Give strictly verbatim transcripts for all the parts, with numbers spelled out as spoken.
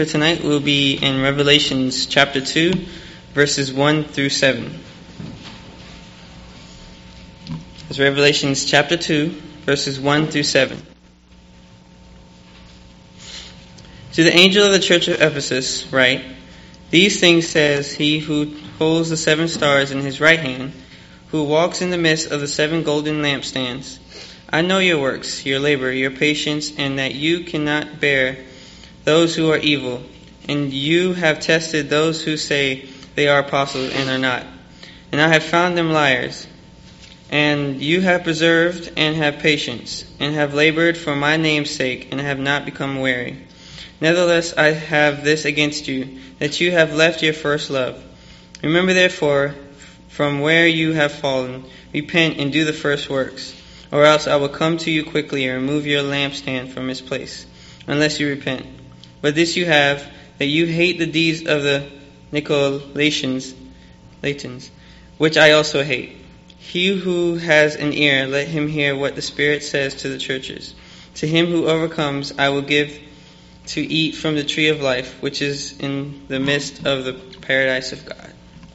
Tonight we'll be in Revelations chapter two, verses one through seven. It's Revelations chapter two, verses one through seven. To the angel of the church of Ephesus write, These things says he who holds the seven stars in his right hand, who walks in the midst of the seven golden lampstands. I know your works, your labor, your patience, and that you cannot bear those who are evil, and you have tested those who say they are apostles and are not. And I have found them liars. And you have preserved and have patience, and have labored for my name's sake, and have not become weary. Nevertheless, I have this against you, that you have left your first love. Remember therefore, from where you have fallen, repent and do the first works, or else I will come to you quickly and remove your lampstand from its place, unless you repent. But this you have, that you hate the deeds of the Nicolaitans, Latans, which I also hate. He who has an ear, let him hear what the Spirit says to the churches. To him who overcomes, I will give to eat from the tree of life, which is in the midst of the paradise of God.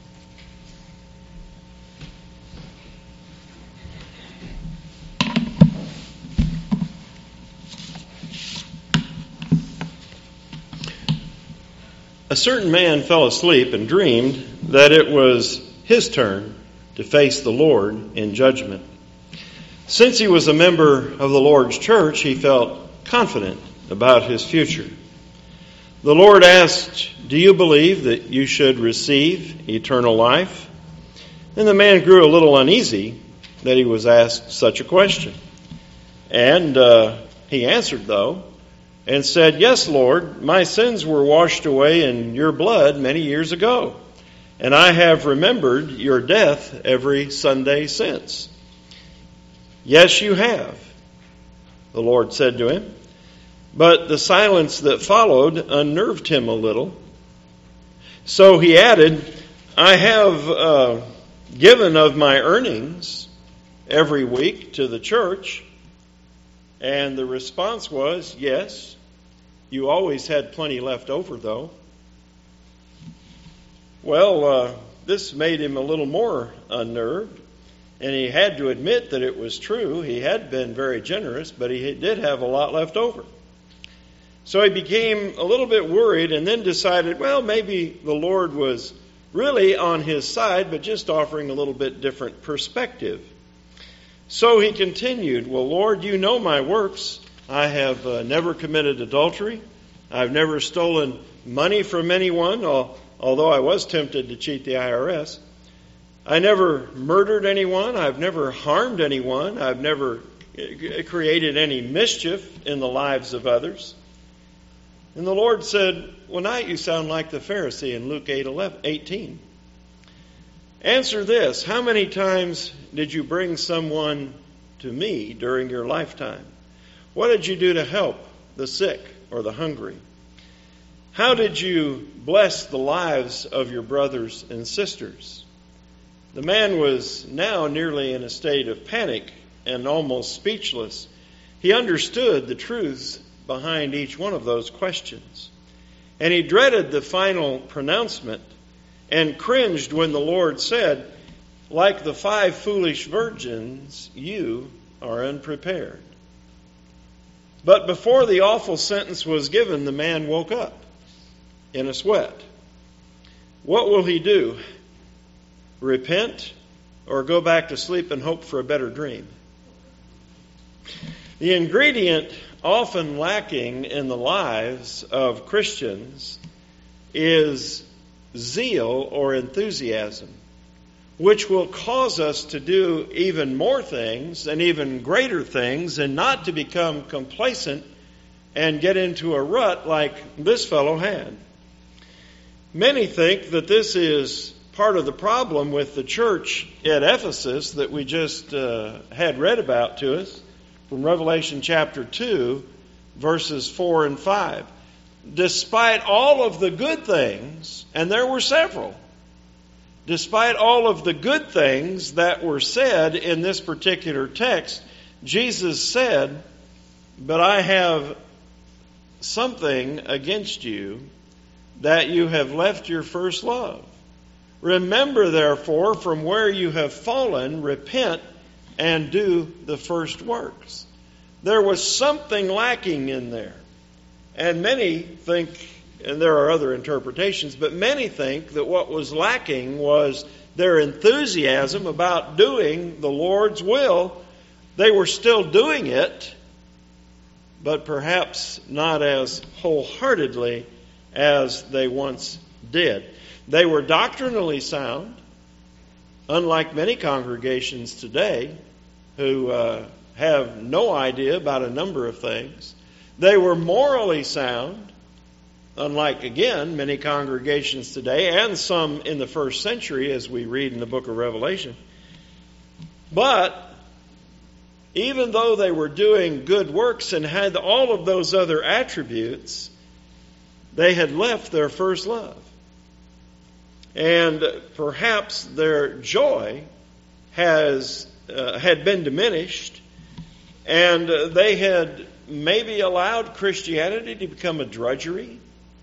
A certain man fell asleep and dreamed that it was his turn to face the Lord in judgment. Since he was a member of the Lord's church, he felt confident about his future. The Lord asked, Do you believe that you should receive eternal life? And the man grew a little uneasy that he was asked such a question. And uh, he answered, though, and said, Yes, Lord, my sins were washed away in your blood many years ago, and I have remembered your death every Sunday since. Yes, you have, the Lord said to him. But the silence that followed unnerved him a little. So he added, I have uh, given of my earnings every week to the church. And the response was, yes, you always had plenty left over, though. Well, uh, this made him a little more unnerved, and he had to admit that it was true. He had been very generous, but he did have a lot left over. So he became a little bit worried and then decided, well, maybe the Lord was really on his side, but just offering a little bit different perspective. So he continued, Well, Lord, you know my works. I have uh, never committed adultery. I've never stolen money from anyone, although I was tempted to cheat the I R S. I never murdered anyone. I've never harmed anyone. I've never created any mischief in the lives of others. And the Lord said, Well, now you sound like the Pharisee in Luke eight eighteen. Answer this, how many times did you bring someone to me during your lifetime? What did you do to help the sick or the hungry? How did you bless the lives of your brothers and sisters? The man was now nearly in a state of panic and almost speechless. He understood the truths behind each one of those questions. And he dreaded the final pronouncement and cringed when the Lord said, Like the five foolish virgins, you are unprepared. But before the awful sentence was given, the man woke up in a sweat. What will he do? Repent or go back to sleep and hope for a better dream? The ingredient often lacking in the lives of Christians is zeal or enthusiasm, which will cause us to do even more things and even greater things and not to become complacent and get into a rut like this fellow had. Many think that this is part of the problem with the church at Ephesus that we just uh, had read about to us from Revelation chapter two, verses four and five. Despite all of the good things, and there were several, despite all of the good things that were said in this particular text, Jesus said, But I have something against you, that you have left your first love. Remember, therefore, from where you have fallen, repent and do the first works. There was something lacking in there. And many think, and there are other interpretations, but many think that what was lacking was their enthusiasm about doing the Lord's will. They were still doing it, but perhaps not as wholeheartedly as they once did. They were doctrinally sound, unlike many congregations today who uh, have no idea about a number of things. They were morally sound, unlike, again, many congregations today and some in the first century, as we read in the book of Revelation. But even though they were doing good works and had all of those other attributes, they had left their first love. And perhaps their joy has uh, had been diminished, and they had maybe allowed Christianity to become a drudgery,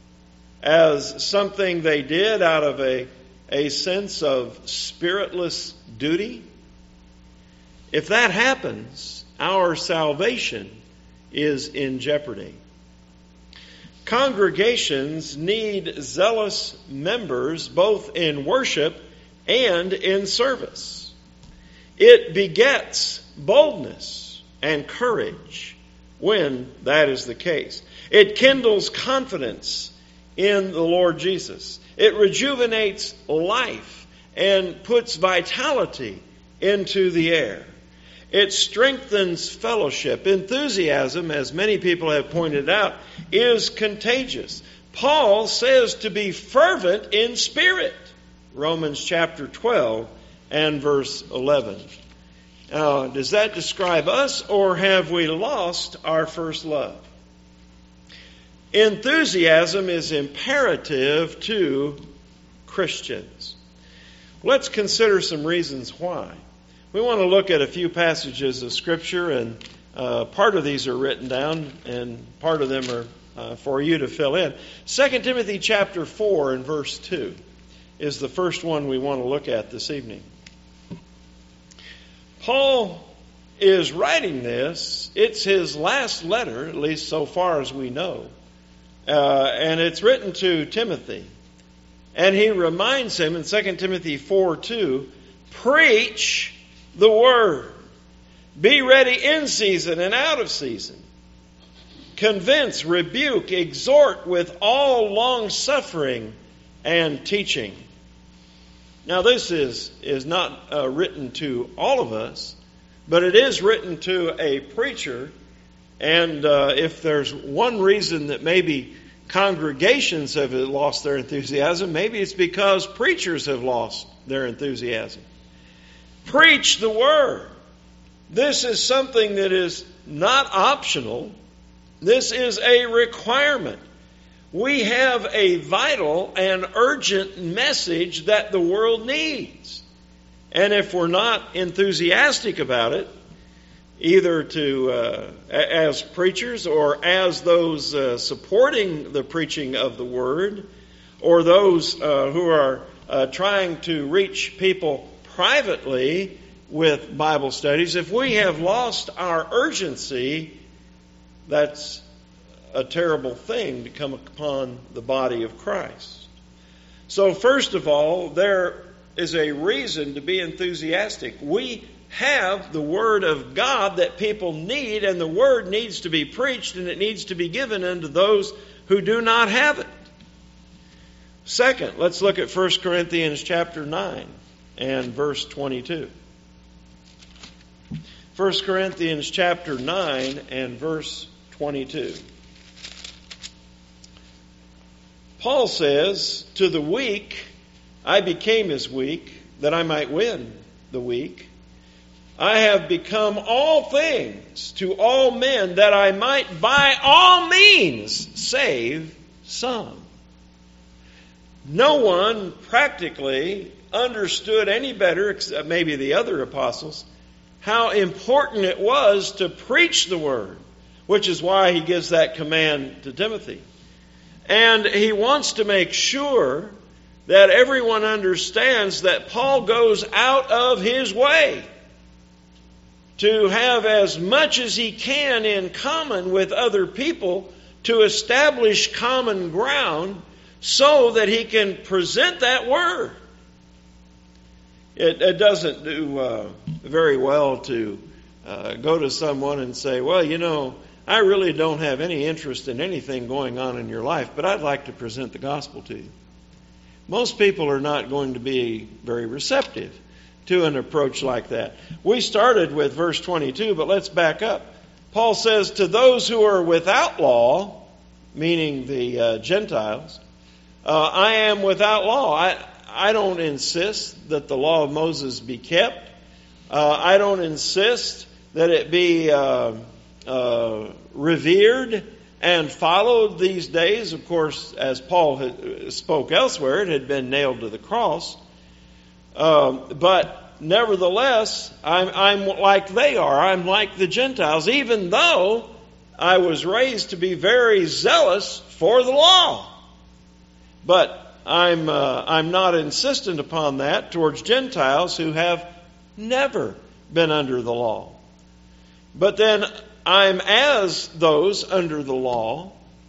as something they did out of a, a sense of spiritless duty. If that happens, our salvation is in jeopardy. Congregations need zealous members both in worship and in service. It begets boldness and courage when that is the case. It kindles confidence in the Lord Jesus. It rejuvenates life and puts vitality into the air. It strengthens fellowship. Enthusiasm, as many people have pointed out, is contagious. Paul says to be fervent in spirit. Romans chapter twelve and verse eleven. Now, does that describe us, or have we lost our first love? Enthusiasm is imperative to Christians. Let's consider some reasons why. We want to look at a few passages of Scripture, and uh, part of these are written down, and part of them are uh, for you to fill in. Second Timothy chapter four and verse two is the first one we want to look at this evening. Paul is writing this. It's his last letter, at least so far as we know. Uh, and it's written to Timothy. And he reminds him in Second Timothy four two, preach the word. Be ready in season and out of season. Convince, rebuke, exhort with all long suffering and teaching. Now this is, is not uh, written to all of us, but it is written to a preacher. And uh, if there's one reason that maybe congregations have lost their enthusiasm, maybe it's because preachers have lost their enthusiasm. Preach the word. This is something that is not optional. This is a requirement. We have a vital and urgent message that the world needs. And if we're not enthusiastic about it, either to uh, as preachers or as those uh, supporting the preaching of the word, or those uh, who are uh, trying to reach people privately with Bible studies, if we have lost our urgency, that's a terrible thing to come upon the body of Christ. So first of all, there is a reason to be enthusiastic. We have the Word of God that people need, and the Word needs to be preached, and it needs to be given unto those who do not have it. Second, let's look at First Corinthians chapter nine and verse twenty-two. First Corinthians chapter nine and verse twenty-two. Paul says, to the weak I became as weak, that I might win the weak. I have become all things to all men, that I might by all means save some. No one practically understood any better, except maybe the other apostles, how important it was to preach the word, which is why he gives that command to Timothy. And he wants to make sure that everyone understands that Paul goes out of his way to have as much as he can in common with other people to establish common ground so that he can present that word. It, it doesn't do uh, very well to uh, go to someone and say, well, you know, I really don't have any interest in anything going on in your life, but I'd like to present the gospel to you. Most people are not going to be very receptive to an approach like that. We started with verse twenty-two, but let's back up. Paul says, to those who are without law, meaning the uh, Gentiles, uh, I am without law. I, I don't insist that the law of Moses be kept. Uh, I don't insist that it be uh, uh, revered and followed these days. Of course, as Paul had spoke elsewhere, it had been nailed to the cross. Um, but nevertheless, I'm, I'm like they are. I'm like the Gentiles, even though I was raised to be very zealous for the law. But I'm uh, I'm not insistent upon that towards Gentiles who have never been under the law. But then I'm as those under the law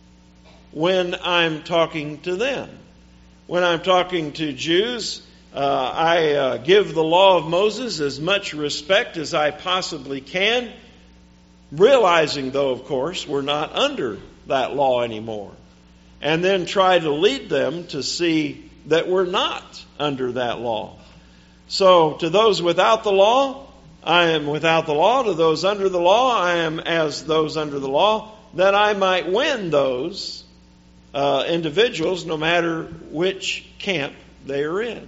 when I'm talking to them. When I'm talking to Jews, uh, I uh, give the law of Moses as much respect as I possibly can, realizing, though, of course, we're not under that law anymore. And then try to lead them to see that we're not under that law. So, to those without the law, I am without the law. To those under the law, I am as those under the law, that I might win those uh, individuals, no matter which camp they are in.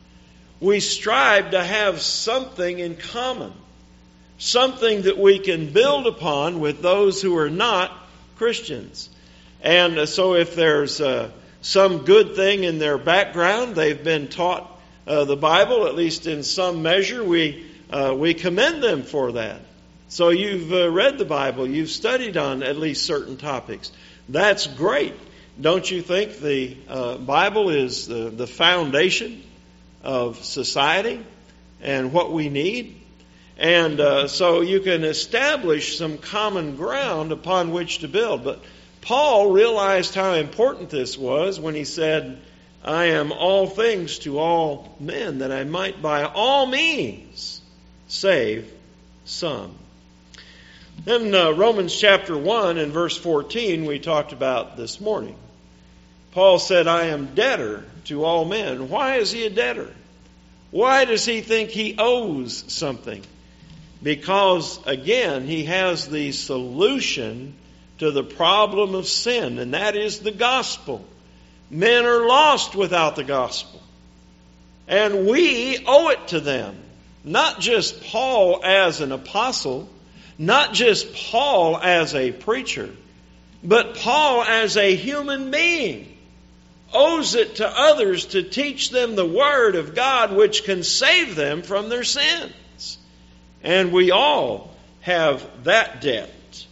We strive to have something in common, something that we can build upon with those who are not Christians. And so if there's uh, some good thing in their background, they've been taught uh, the Bible, at least in some measure, we uh, we commend them for that. So you've uh, read the Bible, you've studied on at least certain topics. That's great. Don't you think the uh, Bible is the, the foundation of society and what we need? And uh, so you can establish some common ground upon which to build. But Paul realized how important this was when he said, I am all things to all men, that I might by all means save some. Then uh, Romans chapter one and verse fourteen we talked about this morning. Paul said, I am debtor to all men. Why is he a debtor? Why does he think he owes something? Because, again, he has the solution to the problem of sin, and that is the gospel. Men are lost without the gospel. And we owe it to them. Not just Paul as an apostle, not just Paul as a preacher, but Paul as a human being owes it to others to teach them the Word of God, which can save them from their sins. And we all have that debt.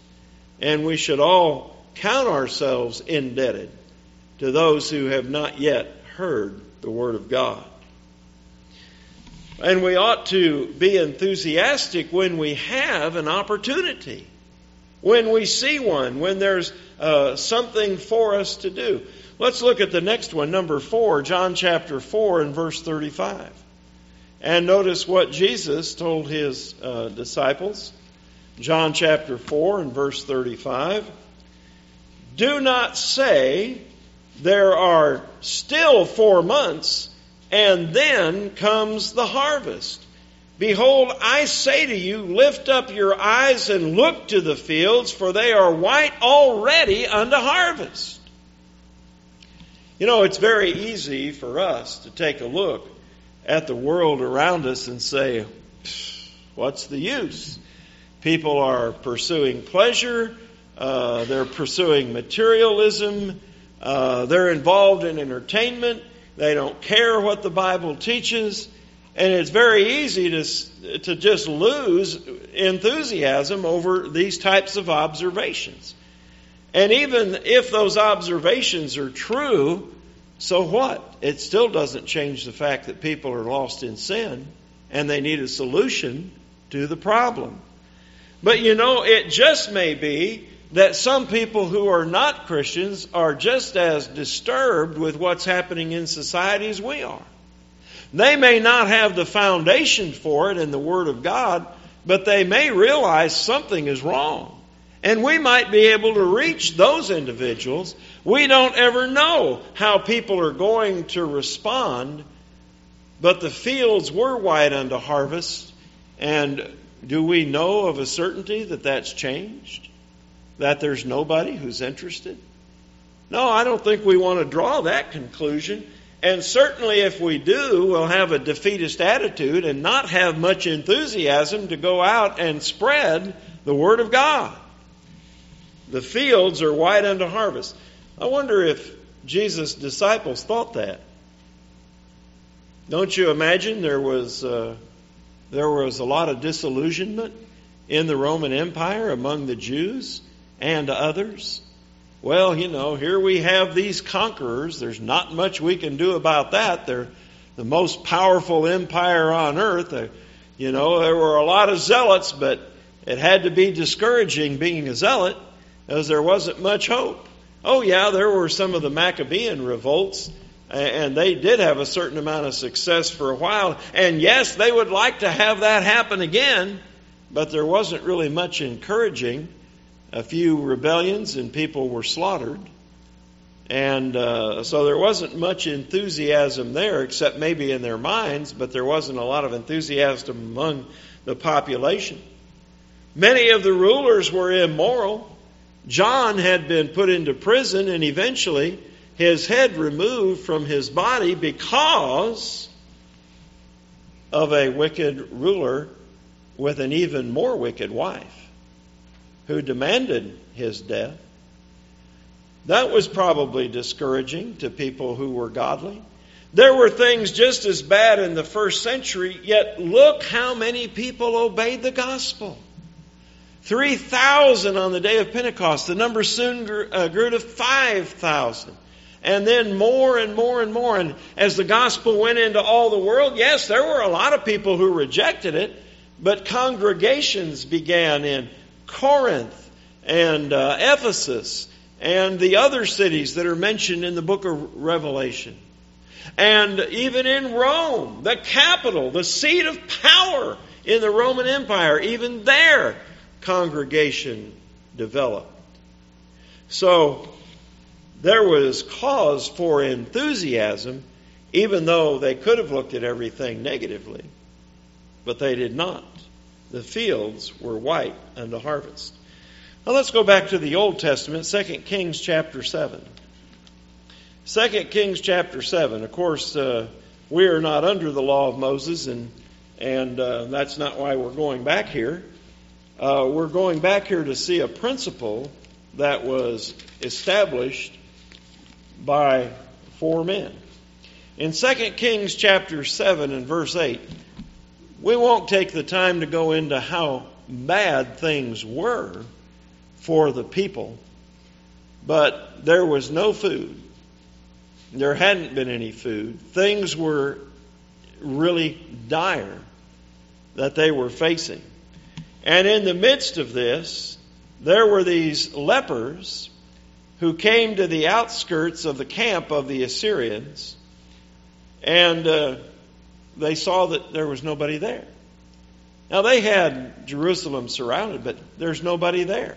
And we should all count ourselves indebted to those who have not yet heard the Word of God. And we ought to be enthusiastic when we have an opportunity, when we see one, when there's uh, something for us to do. Let's look at the next one, number four, John chapter four and verse thirty-five. And notice what Jesus told his uh, disciples. John chapter four and verse thirty-five. Do not say, there are still four months, and then comes the harvest. Behold, I say to you, lift up your eyes and look to the fields, for they are white already unto harvest. You know, it's very easy for us to take a look at the world around us and say, what's the use? People are pursuing pleasure, uh, they're pursuing materialism, uh, they're involved in entertainment, they don't care what the Bible teaches, and it's very easy to, to just lose enthusiasm over these types of observations. And even if those observations are true, so what? It still doesn't change the fact that people are lost in sin and they need a solution to the problem. But you know, it just may be that some people who are not Christians are just as disturbed with what's happening in society as we are. They may not have the foundation for it in the Word of God, but they may realize something is wrong. And we might be able to reach those individuals. We don't ever know how people are going to respond, but the fields were white unto harvest. And do we know of a certainty that that's changed? That there's nobody who's interested? No, I don't think we want to draw that conclusion. And certainly if we do, we'll have a defeatist attitude and not have much enthusiasm to go out and spread the Word of God. The fields are white unto harvest. I wonder if Jesus' disciples thought that. Don't you imagine there was uh, there was a lot of disillusionment in the Roman Empire among the Jews and others? Well, you know, here we have these conquerors. There's not much we can do about that. They're the most powerful empire on earth. They're, you know, there were a lot of zealots, but it had to be discouraging being a zealot, as there wasn't much hope. Oh yeah, there were some of the Maccabean revolts, and they did have a certain amount of success for a while. And yes, they would like to have that happen again, but there wasn't really much encouraging. A few rebellions and people were slaughtered. And uh, so there wasn't much enthusiasm there, except maybe in their minds, but there wasn't a lot of enthusiasm among the population. Many of the rulers were immoral. John had been put into prison and eventually his head removed from his body because of a wicked ruler with an even more wicked wife who demanded his death. That was probably discouraging to people who were godly. There were things just as bad in the first century, yet look how many people obeyed the gospel. three thousand on the day of Pentecost. The number soon grew, uh, grew to five thousand. And then more and more and more. And as the gospel went into all the world, yes, there were a lot of people who rejected it, but congregations began in Corinth and uh, Ephesus and the other cities that are mentioned in the book of Revelation. And even in Rome, the capital, the seat of power in the Roman Empire, even there, congregation developed. So there was cause for enthusiasm, even though they could have looked at everything negatively, but they did not. The fields were white unto harvest. Now let's go back to the Old Testament, Second Kings chapter seven. Second Kings chapter seven. Of course, uh, we are not under the law of Moses, and and uh, that's not why we're going back here. Uh, we're going back here to see a principle that was established by four men. In Second Kings chapter seven and verse eight, we won't take the time to go into how bad things were for the people, but there was no food. There hadn't been any food. Things were really dire that they were facing. And in the midst of this, there were these lepers who came to the outskirts of the camp of the Assyrians, and uh, they saw that there was nobody there. Now, they had Jerusalem surrounded, but there's nobody there.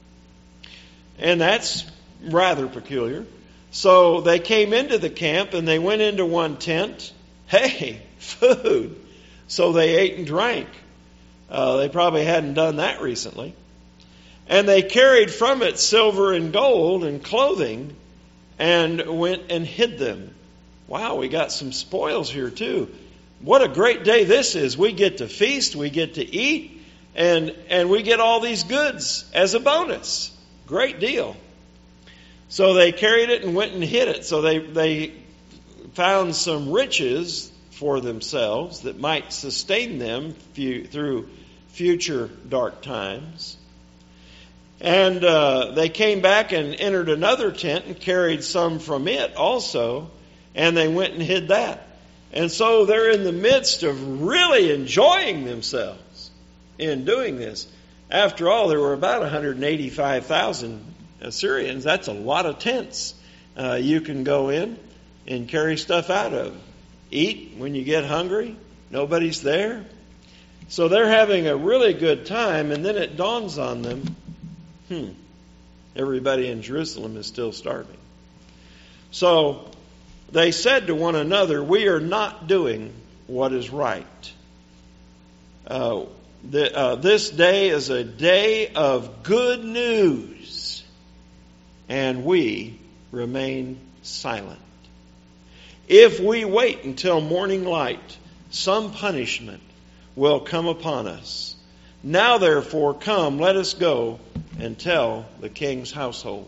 And that's rather peculiar. So they came into the camp and they went into one tent. Hey, food. So they ate and drank. Uh, they probably hadn't done that recently. And they carried from it silver and gold and clothing and went and hid them. Wow, we got some spoils here too. What a great day this is. We get to feast, we get to eat, and, and we get all these goods as a bonus. Great deal. So they carried it and went and hid it. So they, they found some riches for themselves that might sustain them few, through future dark times. And uh, they came back and entered another tent and carried some from it also, and they went and hid that. And so they're in the midst of really enjoying themselves in doing this. After all, there were about one hundred eighty-five thousand Assyrians. That's a lot of tents uh, you can go in and carry stuff out of. Eat when you get hungry. Nobody's there. So they're having a really good time, and then it dawns on them, hmm, everybody in Jerusalem is still starving. So they said to one another, we are not doing what is right. Uh, the, uh, this day is a day of good news, and we remain silent. If we wait until morning light, some punishment will come upon us. Now therefore, come, let us go and tell the king's household.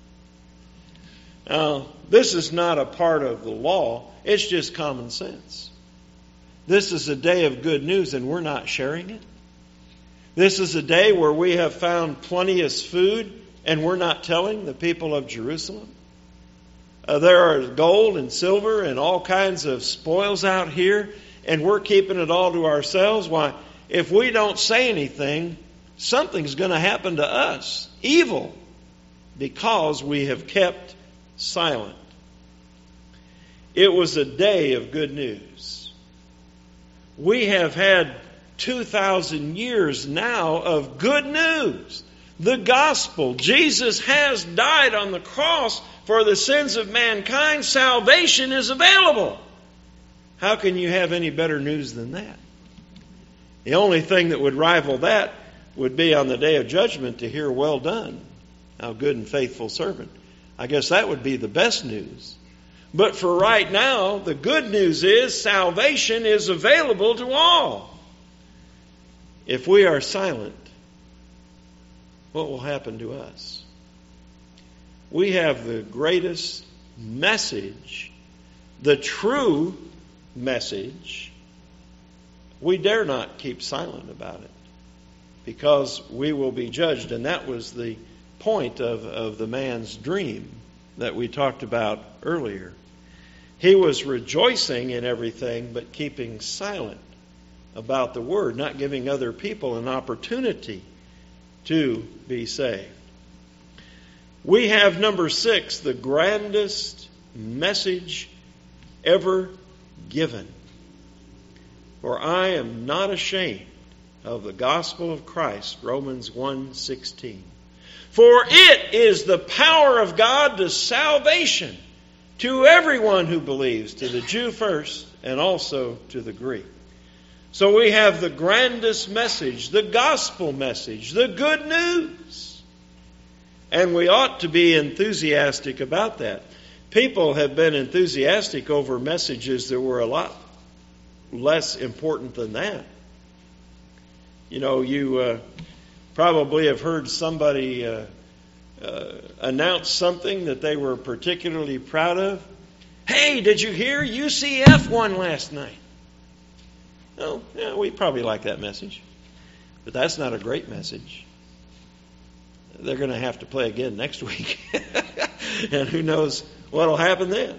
Now, this is not a part of the law. It's just common sense. This is a day of good news, and we're not sharing it. This is a day where we have found plenteous food, and we're not telling the people of Jerusalem. Uh, there are gold and silver and all kinds of spoils out here, and we're keeping it all to ourselves. Why? If we don't say anything, something's going to happen to us. Evil. Because we have kept silent. It was a day of good news. We have had two thousand years now of good news. The gospel. Jesus has died on the cross for the sins of mankind. Salvation is available. How can you have any better news than that? The only thing that would rival that would be on the day of judgment to hear, well done, thou good and faithful servant. I guess that would be the best news. But for right now, the good news is salvation is available to all. If we are silent, what will happen to us? We have the greatest message, the true message. We dare not keep silent about it because we will be judged. And that was the point of, of the man's dream that we talked about earlier. He was rejoicing in everything but keeping silent about the word, not giving other people an opportunity to be saved. We have number six, the grandest message ever given. For I am not ashamed of the gospel of Christ, Romans one sixteen. For it is the power of God to salvation to everyone who believes, to the Jew first and also to the Greek. So we have the grandest message, the gospel message, the good news. And we ought to be enthusiastic about that. People have been enthusiastic over messages that were a lot less important than that. You know, you uh, probably have heard somebody uh, uh, announce something that they were particularly proud of. Hey, did you hear U C F won last night? Oh, yeah, we probably like that message. But that's not a great message. They're going to have to play again next week. And who knows what will happen then.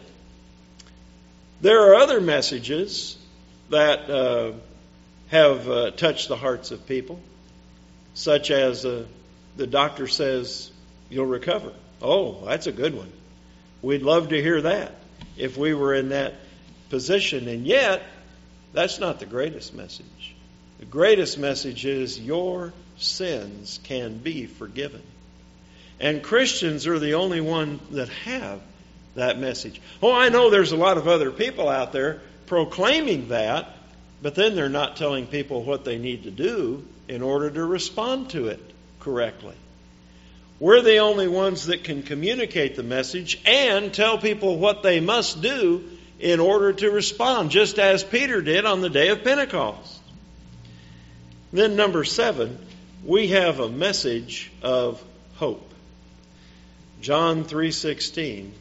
There are other messages that uh, have uh, touched the hearts of people, such as uh, the doctor says you'll recover. Oh, that's a good one. We'd love to hear that if we were in that position. And yet, that's not the greatest message. The greatest message is your sins can be forgiven. And Christians are the only one that have that message. Oh, I know there's a lot of other people out there proclaiming that, but then they're not telling people what they need to do in order to respond to it correctly. We're the only ones that can communicate the message and tell people what they must do in order to respond, just as Peter did on the day of Pentecost. Then number seven, we have a message of hope. John three sixteen,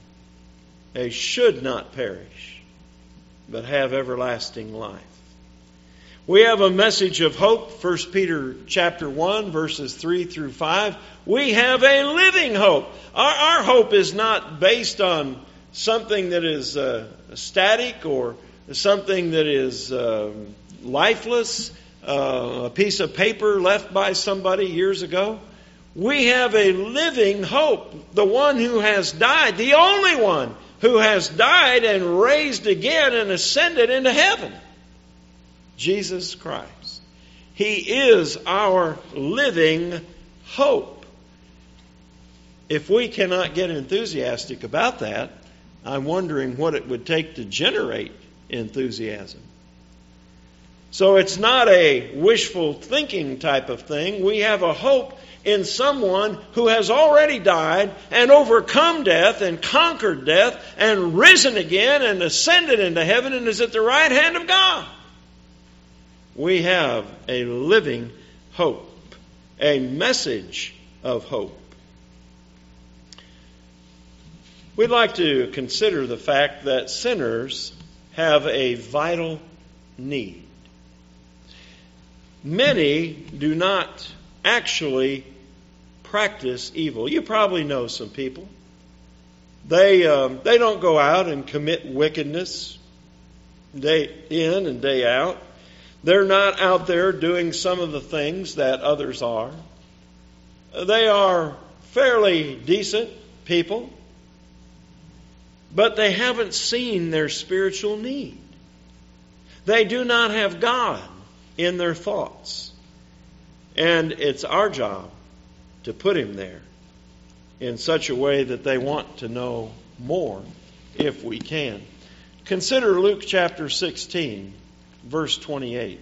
they should not perish, but have everlasting life. We have a message of hope, First Peter chapter one, verses three through five. We have a living hope. Our, our hope is not based on something that is uh, static or something that is uh, lifeless, uh, a piece of paper left by somebody years ago. We have a living hope. The one who has died, the only one who has died and raised again and ascended into heaven. Jesus Christ. He is our living hope. If we cannot get enthusiastic about that, I'm wondering what it would take to generate enthusiasm. So it's not a wishful thinking type of thing. We have a hope in someone who has already died and overcome death and conquered death and risen again and ascended into heaven and is at the right hand of God. We have a living hope, a message of hope. We'd like to consider the fact that sinners have a vital need. Many do not actually practice evil. You probably know some people. They um, they don't go out and commit wickedness day in and day out. They're not out there doing some of the things that others are. They are fairly decent people, but they haven't seen their spiritual need. They do not have God in their thoughts. And it's our job to put Him there in such a way that they want to know more if we can. Consider Luke chapter sixteen. Verse twenty-eight.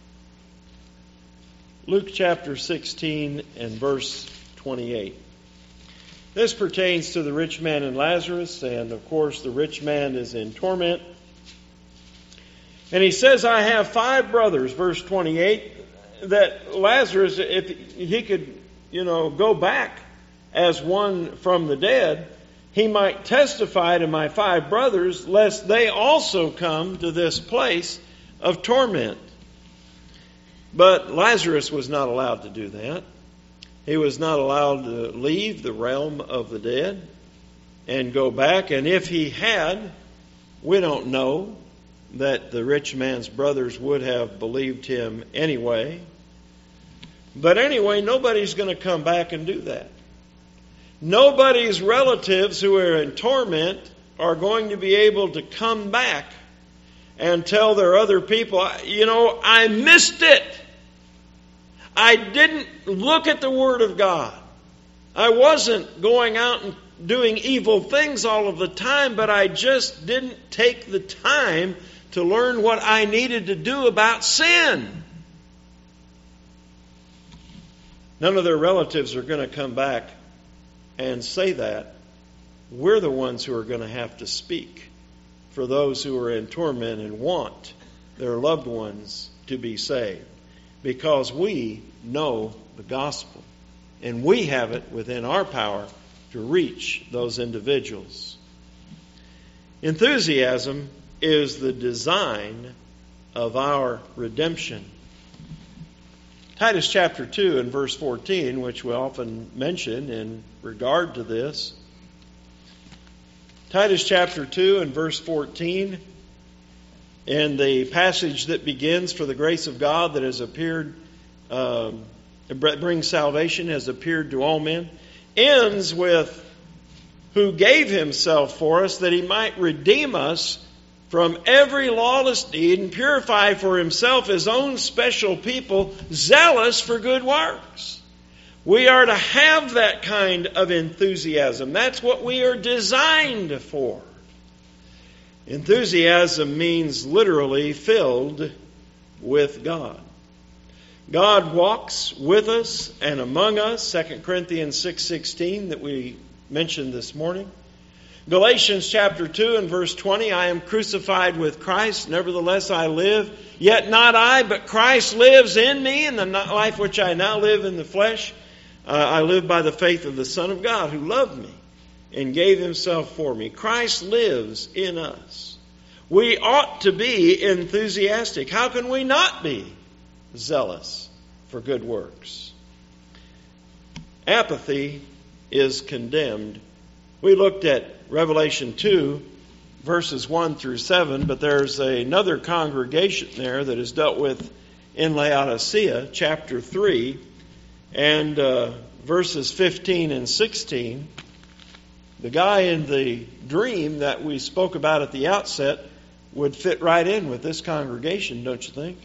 Luke chapter sixteen and verse twenty-eight. This pertains to the rich man and Lazarus, and of course the rich man is in torment. And he says, I have five brothers, verse twenty-eight, that Lazarus, if he could, you know, go back as one from the dead, he might testify to my five brothers, lest they also come to this place of torment. But Lazarus was not allowed to do that. He was not allowed to leave the realm of the dead and go back. And if he had, we don't know that the rich man's brothers would have believed him anyway. But anyway, nobody's going to come back and do that. Nobody's relatives who are in torment are going to be able to come back and tell their other people, you know, I missed it. I didn't look at the Word of God. I wasn't going out and doing evil things all of the time, but I just didn't take the time to learn what I needed to do about sin. None of their relatives are going to come back and say that. We're the ones who are going to have to speak for those who are in torment and want their loved ones to be saved. Because we know the gospel. And we have it within our power to reach those individuals. Enthusiasm is the design of our redemption. Titus chapter two and verse fourteen, which we often mention in regard to this. Titus chapter two and verse fourteen, in the passage that begins, for the grace of God that has appeared, um, brings salvation, has appeared to all men, ends with, who gave himself for us that he might redeem us from every lawless deed and purify for himself his own special people, zealous for good works. We are to have that kind of enthusiasm. That's what we are designed for. Enthusiasm means literally filled with God. God walks with us and among us, Second Corinthians six sixteen that we mentioned this morning. Galatians chapter two and verse twenty, I am crucified with Christ, nevertheless I live, yet not I, but Christ lives in me, and the life which I now live in the flesh, uh, I live by the faith of the Son of God, who loved me and gave himself for me. Christ lives in us. We ought to be enthusiastic. How can we not be zealous for good works? Apathy is condemned. We looked at Revelation two, verses one through seven, but there's another congregation there that is dealt with in Laodicea, chapter three, and uh, verses fifteen and sixteen. The guy in the dream that we spoke about at the outset would fit right in with this congregation, don't you think?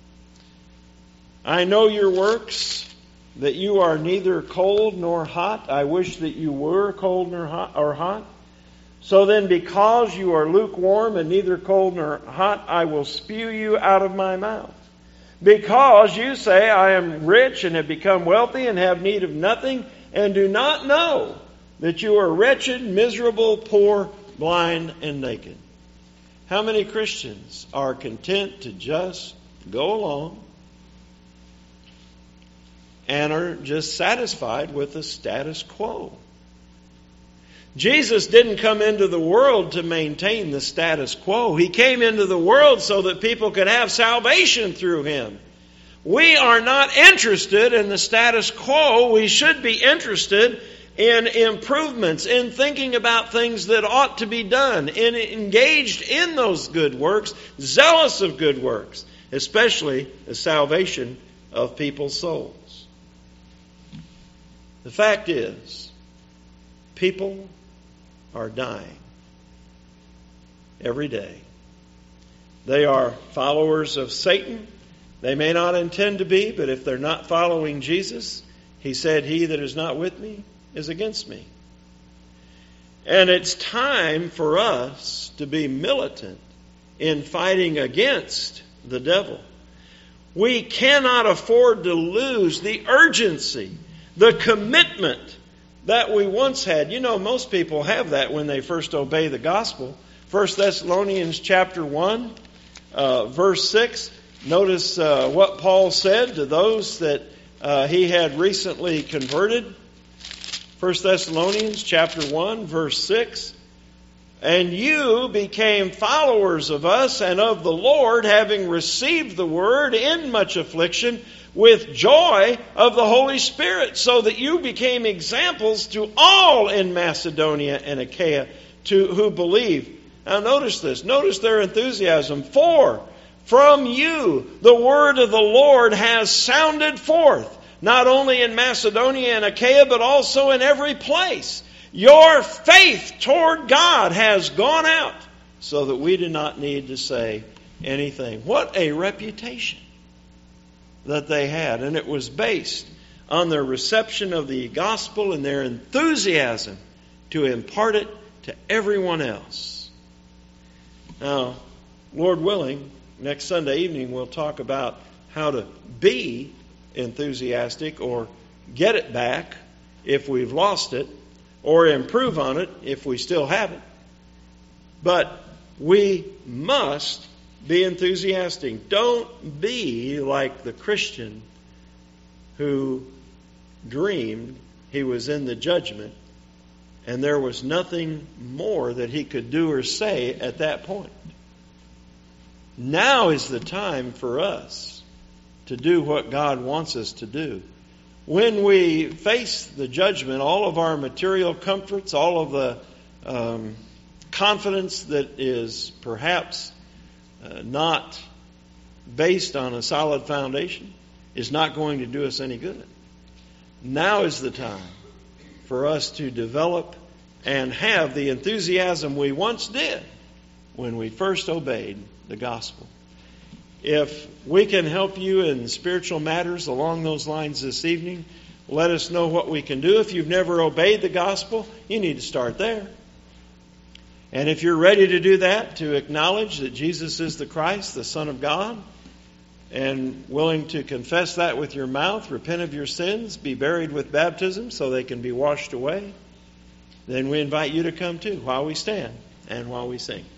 I know your works, that you are neither cold nor hot. I wish that you were cold nor hot, or hot. So then, because you are lukewarm and neither cold nor hot, I will spew you out of my mouth. Because you say, I am rich and have become wealthy and have need of nothing, and do not know that you are wretched, miserable, poor, blind, and naked. How many Christians are content to just go along and are just satisfied with the status quo? Jesus didn't come into the world to maintain the status quo. He came into the world so that people could have salvation through Him. We are not interested in the status quo. We should be interested in improvements, in thinking about things that ought to be done, in engaged in those good works, zealous of good works, especially the salvation of people's souls. The fact is, people are dying every day. They are followers of Satan. They may not intend to be, but if they're not following Jesus, He said, he that is not with me is against me. And it's time for us to be militant in fighting against the devil. We cannot afford to lose the urgency, the commitment that we once had. You know, most people have that when they first obey the gospel. First Thessalonians chapter one, uh, verse six. Notice uh, what Paul said to those that uh, he had recently converted. First Thessalonians chapter one, verse six. And you became followers of us and of the Lord, having received the word in much affliction, with joy of the Holy Spirit, so that you became examples to all in Macedonia and Achaia to who believe. Now notice this. Notice their enthusiasm. For from you the word of the Lord has sounded forth, not only in Macedonia and Achaia, but also in every place. Your faith toward God has gone out, so that we do not need to say anything. What a reputation that they had. And it was based on their reception of the gospel and their enthusiasm to impart it to everyone else. Now, Lord willing, next Sunday evening we'll talk about how to be enthusiastic, or get it back if we've lost it, or improve on it if we still have it. But we must be enthusiastic. Don't be like the Christian who dreamed he was in the judgment and there was nothing more that he could do or say at that point. Now is the time for us to do what God wants us to do. When we face the judgment, all of our material comforts, all of the um, confidence that is perhaps uh, not based on a solid foundation is not going to do us any good. Now is the time for us to develop and have the enthusiasm we once did when we first obeyed the gospel. If we can help you in spiritual matters along those lines this evening, let us know what we can do. If you've never obeyed the gospel, you need to start there. And if you're ready to do that, to acknowledge that Jesus is the Christ, the Son of God, and willing to confess that with your mouth, repent of your sins, be buried with baptism so they can be washed away, then we invite you to come too while we stand and while we sing.